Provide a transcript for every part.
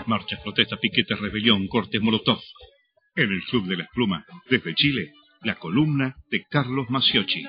marchas, protestas, piquetes, rebelión, cortes, molotov. En el Club de las Plumas, desde Chile, la columna de Carlos Maciocchi.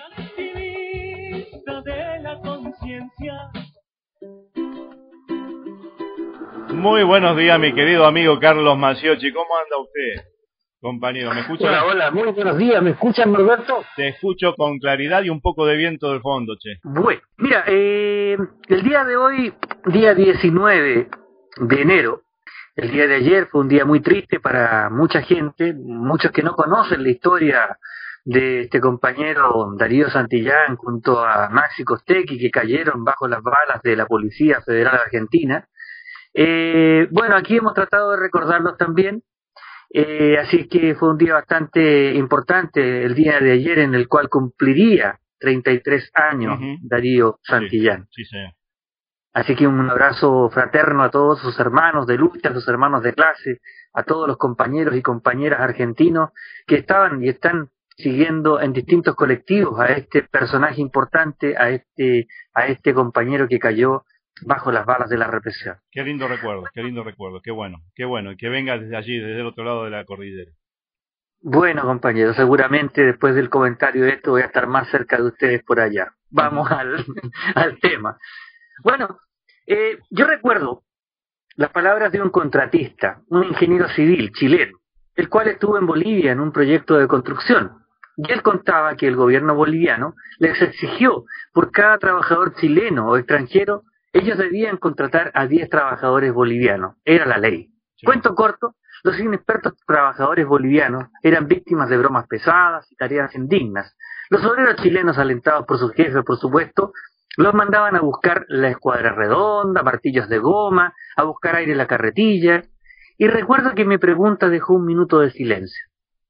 Muy buenos días, mi querido amigo Carlos Maciocchi. ¿Cómo anda usted, compañero? ¿Me escucha? Hola, muy buenos días. ¿Me escuchan, Norberto? Te escucho con claridad y un poco de viento de fondo, che. Bueno, mira, el día de hoy, día 19 de enero, el día de ayer fue un día muy triste para mucha gente, muchos que no conocen la historia de este compañero Darío Santillán junto a Maxi Costecchi, que cayeron bajo las balas de la Policía Federal Argentina. Bueno, aquí hemos tratado de recordarlos también, así que fue un día bastante importante el día de ayer, en el cual cumpliría 33 años Darío Santillán. Sí, señor. Así que un abrazo fraterno a todos sus hermanos de lucha, a sus hermanos de clase, a todos los compañeros y compañeras argentinos que estaban y están siguiendo en distintos colectivos a este personaje importante, a este compañero que cayó bajo las balas de la represión. Qué lindo recuerdo, qué bueno, y que venga desde allí, desde el otro lado de la cordillera. Bueno, compañeros, seguramente después del comentario de esto voy a estar más cerca de ustedes por allá. Vamos al tema. Bueno, yo recuerdo las palabras de un contratista, un ingeniero civil chileno, el cual estuvo en Bolivia en un proyecto de construcción. Y él contaba que el gobierno boliviano les exigió por cada trabajador chileno o extranjero, ellos debían contratar a 10 trabajadores bolivianos. Era la ley. Sí. Cuento corto, los inexpertos trabajadores bolivianos eran víctimas de bromas pesadas y tareas indignas. Los obreros chilenos, alentados por sus jefes, por supuesto, los mandaban a buscar la escuadra redonda, martillos de goma, a buscar aire en la carretilla. Y recuerdo que mi pregunta dejó un minuto de silencio.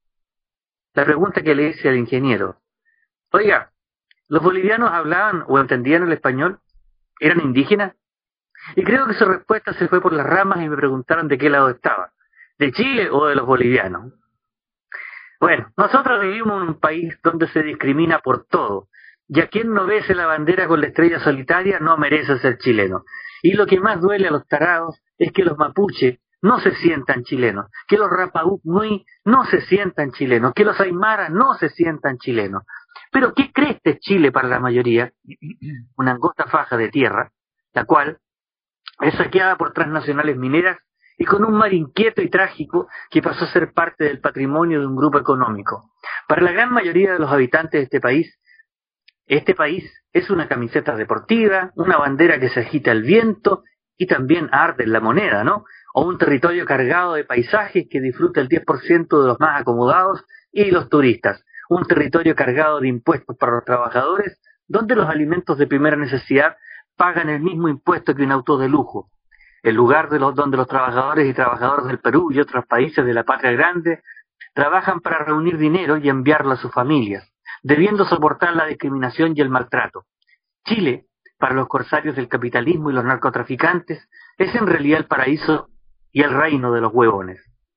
La pregunta que le hice al ingeniero: oiga, ¿los bolivianos hablaban o entendían el español? ¿Eran indígenas? Y creo que su respuesta se fue por las ramas y me preguntaron de qué lado estaba, ¿de Chile o de los bolivianos? Bueno, nosotros vivimos en un país donde se discrimina por todo, y a quien no bese la bandera con la estrella solitaria no merece ser chileno. Y lo que más duele a los tarados es que los mapuche no se sientan chilenos, que los Rapanui no se sientan chilenos, que los aymara no se sientan chilenos. Pero ¿qué cree este Chile para la mayoría? Una angosta faja de tierra, la cual es saqueada por transnacionales mineras y con un mar inquieto y trágico que pasó a ser parte del patrimonio de un grupo económico. Para la gran mayoría de los habitantes de este país es una camiseta deportiva, una bandera que se agita al viento y también arde en la moneda, ¿no? O un territorio cargado de paisajes que disfruta el 10% de los más acomodados y los turistas. Un territorio cargado de impuestos para los trabajadores, donde los alimentos de primera necesidad pagan el mismo impuesto que un auto de lujo. El lugar donde los trabajadores y trabajadoras del Perú y otros países de la patria grande trabajan para reunir dinero y enviarlo a sus familias, debiendo soportar la discriminación y el maltrato. Chile, para los corsarios del capitalismo y los narcotraficantes, es en realidad el paraíso y el reino de los huevones.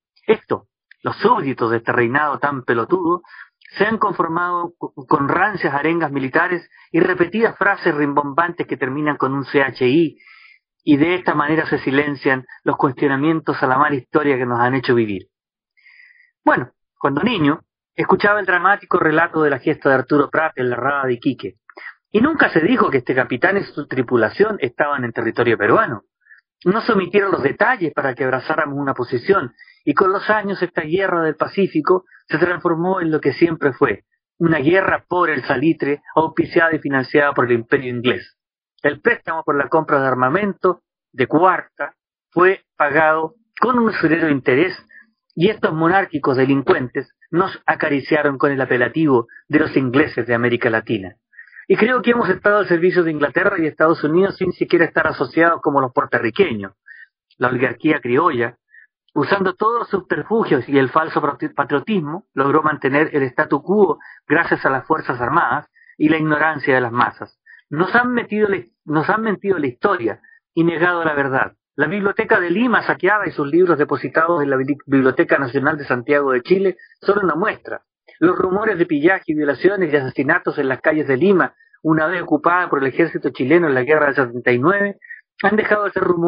Los súbditos de este reinado tan pelotudo, se han conformado con rancias arengas militares y repetidas frases rimbombantes que terminan con un CHI, y de esta manera se silencian los cuestionamientos a la mala historia que nos han hecho vivir. Bueno, cuando niño, escuchaba el dramático relato de la gesta de Arturo Prat en la Rada de Iquique, y nunca se dijo que este capitán y su tripulación estaban en territorio peruano. No se omitieron los detalles para que abrazáramos una posición, y con los años esta guerra del Pacífico se transformó en lo que siempre fue, una guerra por el salitre, auspiciada y financiada por el imperio inglés. El préstamo por la compra de armamento de Cuarta fue pagado con un usurero interés, y estos monárquicos delincuentes nos acariciaron con el apelativo de los ingleses de América Latina. Y creo que hemos estado al servicio de Inglaterra y Estados Unidos sin siquiera estar asociados como los puertorriqueños. La oligarquía criolla, usando todos los subterfugios y el falso patriotismo, logró mantener el statu quo gracias a las Fuerzas Armadas y la ignorancia de las masas. Nos han mentido la historia y negado la verdad. La Biblioteca de Lima saqueada y sus libros depositados en la Biblioteca Nacional de Santiago de Chile son una muestra. Los rumores de pillaje, violaciones y asesinatos en las calles de Lima, una vez ocupada por el ejército chileno en la guerra del 79, han dejado de ser rumores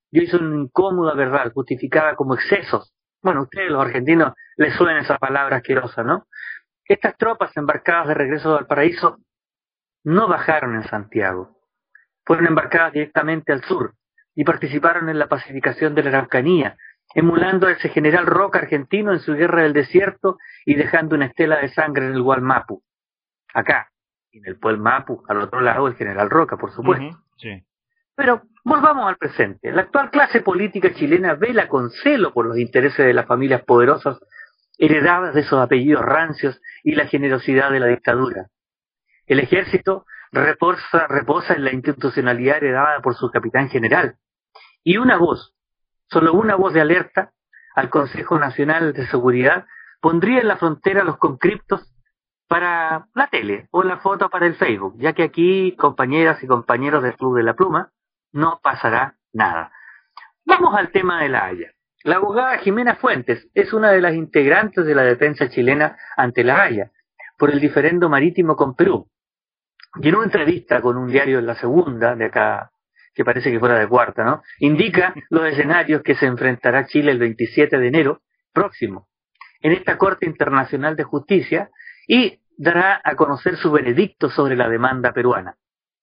yo hice una incómoda verdad, justificada como excesos. Bueno, a ustedes los argentinos les suena esa palabra asquerosa, ¿no? Estas tropas embarcadas de regreso al paraíso no bajaron en Santiago, fueron embarcadas directamente al sur y participaron en la pacificación de la Araucanía, emulando a ese general Roca argentino en su guerra del desierto y dejando una estela de sangre en el Gualmapu. Acá, en el Puelmapu, al otro lado, el general Roca, por supuesto. Sí. Pero volvamos al presente. La actual clase política chilena vela con celo por los intereses de las familias poderosas heredadas de esos apellidos rancios y la generosidad de la dictadura. El ejército reposa en la institucionalidad heredada por su capitán general. Y una voz, solo una voz de alerta al Consejo Nacional de Seguridad pondría en la frontera los conscriptos para la tele o la foto para el Facebook, ya que aquí, compañeras y compañeros del Club de la Pluma, no pasará nada. Vamos al tema de La Haya. La abogada Jimena Fuentes es una de las integrantes de la defensa chilena ante La Haya por el diferendo marítimo con Perú. Y en una entrevista con un diario de La Segunda, de acá, que parece que fuera de Cuarta, ¿no?, indica los escenarios que se enfrentará Chile el 27 de enero próximo en esta Corte Internacional de Justicia y dará a conocer su veredicto sobre la demanda peruana.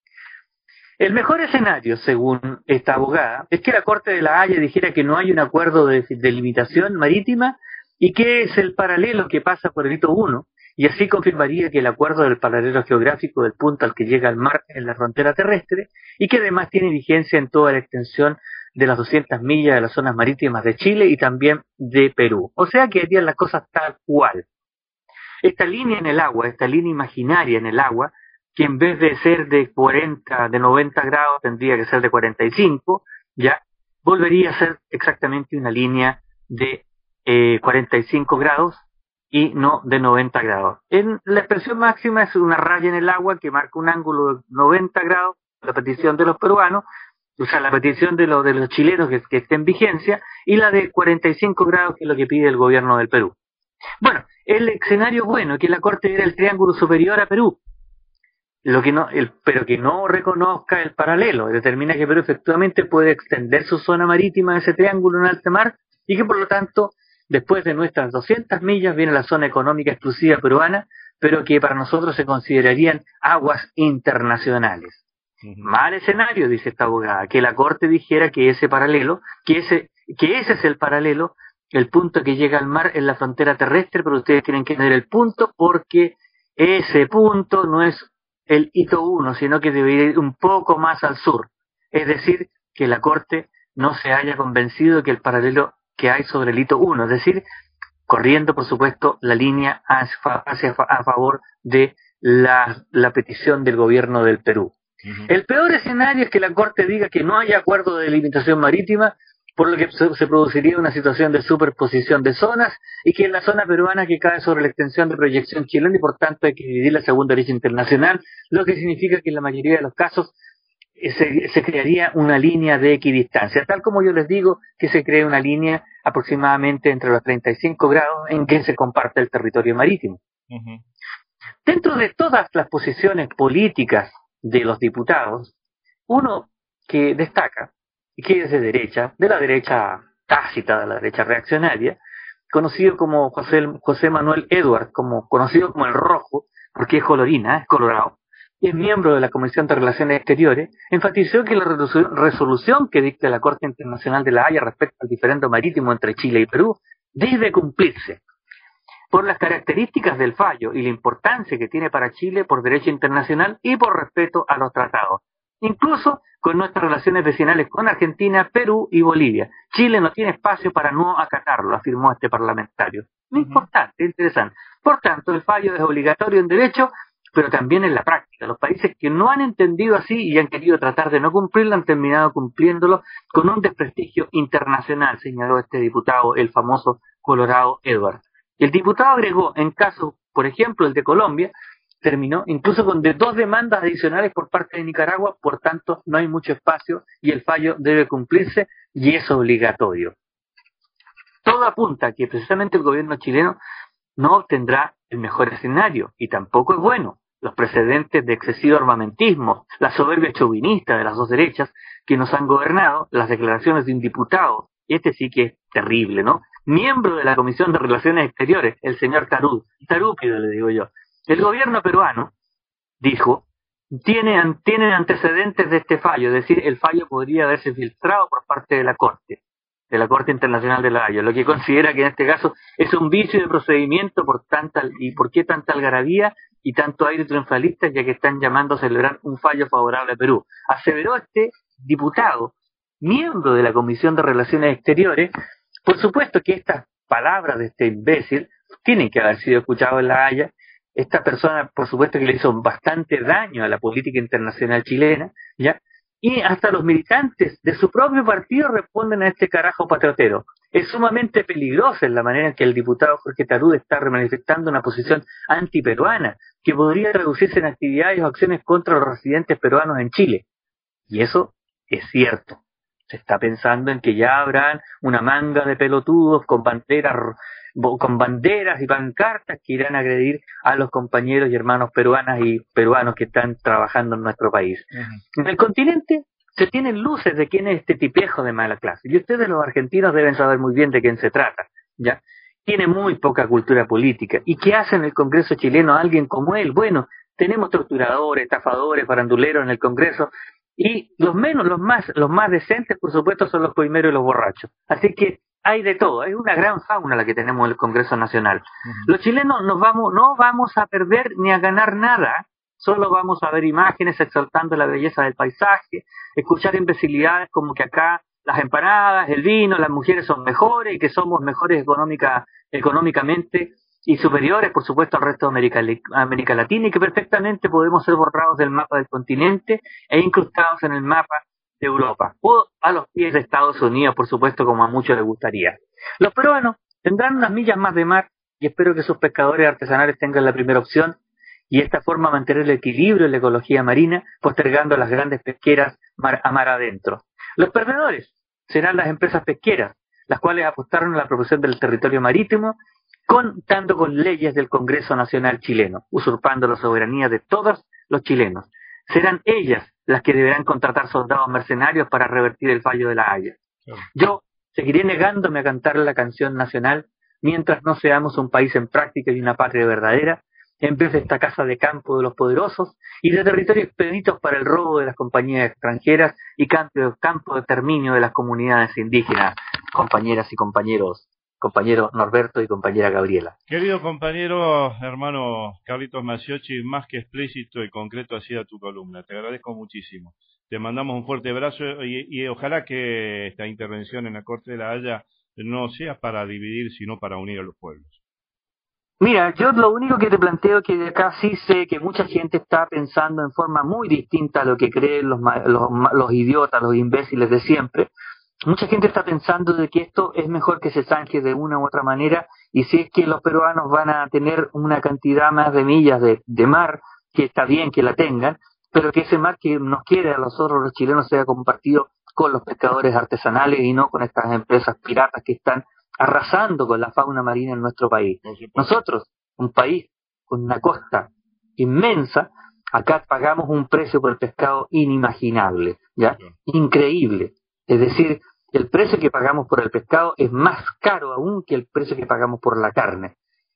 El mejor escenario, según esta abogada, es que la Corte de La Haya dijera que no hay un acuerdo de limitación marítima y que es el paralelo que pasa por el hito 1, y así confirmaría que el acuerdo del paralelo geográfico del punto al que llega al mar en la frontera terrestre y que además tiene vigencia en toda la extensión de las 200 millas de las zonas marítimas de Chile y también de Perú. O sea que harían las cosas tal cual. Esta línea en el agua, esta línea imaginaria en el agua, que en vez de ser de 90 grados tendría que ser de 45, ya volvería a ser exactamente una línea de 45 grados y no de 90 grados. En la expresión máxima es una raya en el agua que marca un ángulo de 90 grados, la petición de los peruanos, o sea, la petición de los chilenos que esté en vigencia, y la de 45 grados, que es lo que pide el gobierno del Perú. Bueno, el escenario bueno es que la Corte diera el triángulo superior a Perú, pero que no reconozca el paralelo, determina que Perú efectivamente puede extender su zona marítima de ese triángulo en alta mar y que por lo tanto, después de nuestras 200 millas viene la zona económica exclusiva peruana, pero que para nosotros se considerarían aguas internacionales. Mal escenario, dice esta abogada, que la Corte dijera que ese paralelo, que ese es el paralelo, el punto que llega al mar en la frontera terrestre, pero ustedes tienen que tener el punto porque ese punto no es el hito 1, sino que debe ir un poco más al sur. Es decir, que la Corte no se haya convencido que el paralelo que hay sobre el hito 1, es decir, corriendo, por supuesto, la línea a favor de la petición del gobierno del Perú. El peor escenario es que la Corte diga que no haya acuerdo de delimitación marítima, por lo que se produciría una situación de superposición de zonas y que en la zona peruana que cae sobre la extensión de proyección chilena y por tanto hay que dividirla según derecho internacional, lo que significa que en la mayoría de los casos se crearía una línea de equidistancia, tal como yo les digo que se crea una línea aproximadamente entre los 35 grados en que se comparte el territorio marítimo. Dentro de todas las posiciones políticas de los diputados, uno que destaca y que es de la derecha tácita, de la derecha reaccionaria, conocido como José Manuel Edwards, conocido como el Rojo, porque es colorina, es colorado, y es miembro de la Comisión de Relaciones Exteriores, enfatizó que la resolución que dicta la Corte Internacional de La Haya respecto al diferendo marítimo entre Chile y Perú debe cumplirse por las características del fallo y la importancia que tiene para Chile por derecho internacional y por respeto a los tratados, incluso con nuestras relaciones vecinales con Argentina, Perú y Bolivia. Chile no tiene espacio para no acatarlo, afirmó este parlamentario. Importante, interesante. Por tanto, el fallo es obligatorio en derecho, pero también en la práctica. Los países que no han entendido así y han querido tratar de no cumplirlo han terminado cumpliéndolo con un desprestigio internacional, señaló este diputado, el famoso Colorado Edwards. El diputado agregó, en caso, por ejemplo, el de Colombia, terminó incluso con 2 demandas adicionales por parte de Nicaragua, por tanto no hay mucho espacio y el fallo debe cumplirse y es obligatorio. Todo apunta a que precisamente el gobierno chileno no obtendrá el mejor escenario y tampoco es bueno, los precedentes de excesivo armamentismo, la soberbia chauvinista de las dos derechas que nos han gobernado, las declaraciones de un diputado, y este sí que es terrible, ¿no? Miembro de la Comisión de Relaciones Exteriores, el señor Tarúpido, le digo yo. El gobierno peruano dijo, tienen antecedentes de este fallo, es decir, el fallo podría haberse filtrado por parte de la Corte Internacional de la Haya, lo que considera que en este caso es un vicio de procedimiento por qué tanta algarabía y tanto aire triunfalista, ya que están llamando a celebrar un fallo favorable a Perú. Aseveró este diputado, miembro de la Comisión de Relaciones Exteriores. Por supuesto que estas palabras de este imbécil tienen que haber sido escuchadas en la Haya. Esta persona, por supuesto que le hizo bastante daño a la política internacional chilena, ¿ya? Y hasta los militantes de su propio partido responden a este carajo patriotero. Es sumamente peligrosa en la manera en que el diputado Jorge Tarúd está manifestando una posición antiperuana, que podría traducirse en actividades o acciones contra los residentes peruanos en Chile. Y eso es cierto. Se está pensando en que ya habrán una manga de pelotudos con banderas y pancartas que irán a agredir a los compañeros y hermanos peruanas y peruanos que están trabajando en nuestro país. Uh-huh. En el continente se tienen luces de quién es este tipejo de mala clase, y ustedes los argentinos deben saber muy bien de quién se trata, ¿ya? Tiene muy poca cultura política. ¿Y qué hace en el Congreso chileno alguien como él? Bueno, tenemos torturadores, estafadores, faranduleros en el Congreso, y los más decentes, por supuesto, son los coimeros y los borrachos. Así que hay de todo, es una gran fauna la que tenemos en el Congreso Nacional. Uh-huh. Los chilenos no vamos a perder ni a ganar nada, solo vamos a ver imágenes exaltando la belleza del paisaje, escuchar imbecilidades como que acá las empanadas, el vino, las mujeres son mejores y que somos mejores económicamente y superiores, por supuesto, al resto de América Latina, y que perfectamente podemos ser borrados del mapa del continente e incrustados en el mapa de Europa, o a los pies de Estados Unidos, por supuesto, como a muchos les gustaría. Los peruanos tendrán unas millas más de mar, y espero que sus pescadores artesanales tengan la primera opción, y de esta forma mantener el equilibrio en la ecología marina, postergando las grandes pesqueras a mar adentro. Los perdedores serán las empresas pesqueras, las cuales apostaron a la protección del territorio marítimo, contando con leyes del Congreso Nacional chileno, usurpando la soberanía de todos los chilenos. Serán ellas las que deberán contratar soldados mercenarios para revertir el fallo de la Haya. Yo seguiré negándome a cantar la canción nacional mientras no seamos un país en práctica y una patria verdadera, en vez de esta casa de campo de los poderosos y de territorios expeditos para el robo de las compañías extranjeras y campo de exterminio de las comunidades indígenas, compañeras y compañeros Norberto y compañera Gabriela. Querido compañero, hermano Carlitos Maciocchi, más que explícito y concreto ha sido tu columna. Te agradezco muchísimo. Te mandamos un fuerte abrazo y ojalá que esta intervención en la Corte de la Haya no sea para dividir, sino para unir a los pueblos. Mira, yo lo único que te planteo es que de acá sí sé que mucha gente está pensando en forma muy distinta a lo que creen los idiotas, los imbéciles de siempre. Mucha gente está pensando de que esto es mejor que se zanje de una u otra manera, y si es que los peruanos van a tener una cantidad más de millas de mar, que está bien que la tengan, pero que ese mar que nos quiere a nosotros los chilenos sea compartido con los pescadores artesanales y no con estas empresas piratas que están arrasando con la fauna marina en nuestro país. Nosotros, un país con una costa inmensa, acá pagamos un precio por el pescado inimaginable, ¿ya? Increíble. Es decir, el precio que pagamos por el pescado es más caro aún que el precio que pagamos por la carne.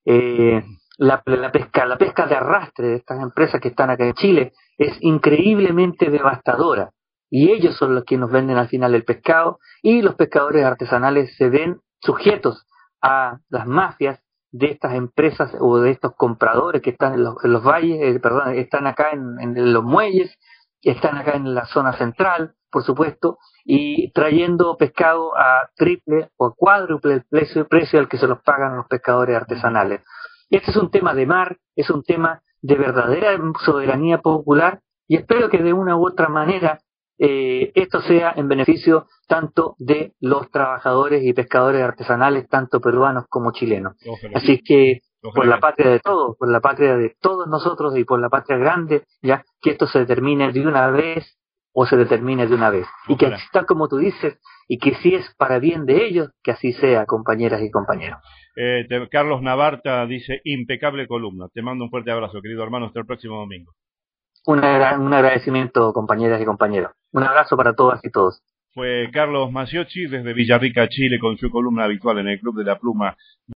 La pesca de arrastre de estas empresas que están acá en Chile es increíblemente devastadora. Y ellos son los que nos venden al final el pescado, y los pescadores artesanales se ven sujetos a las mafias de estas empresas o de estos compradores que están en los valles, están acá en los muelles, están acá en la zona central, por supuesto, y trayendo pescado a triple o a cuádruple el precio al que se los pagan los pescadores artesanales. Este es un tema de mar, es un tema de verdadera soberanía popular, y espero que de una u otra manera esto sea en beneficio tanto de los trabajadores y pescadores artesanales, tanto peruanos como chilenos. Ojalá. Así que por la patria de todos, por la patria de todos nosotros y por la patria grande, ya que esto se termine de una vez o se determine de una vez. Y que Ojalá. así está como tú dices, y que si es para bien de ellos, que así sea, compañeras y compañeros. Carlos Navarta dice, impecable columna. Te mando un fuerte abrazo, querido hermano, hasta el próximo domingo. Un agradecimiento, compañeras y compañeros. Un abrazo para todas y todos. Fue Carlos Maciocchi desde Villarrica, Chile, con su columna habitual en el Club de la Pluma.